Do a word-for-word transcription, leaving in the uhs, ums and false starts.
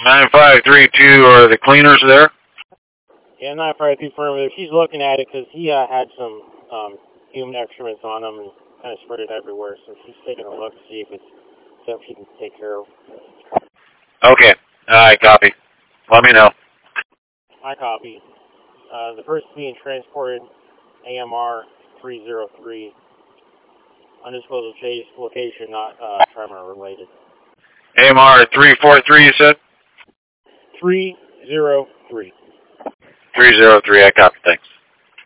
nine five three two, are the cleaners there? Yeah, nine five three affirmative. She's looking at it because he uh, had some um, human excrements on him and kind of spread it everywhere. So she's taking a look to see if it's something she can take care of. Okay. Alright, copy. Let me know. I copy. Uh, the person's being transported A M R three zero three. Undisclosed chase location, not uh, tremor related. A M R three four three, you said? three zero three. three zero three, I copy. Thanks.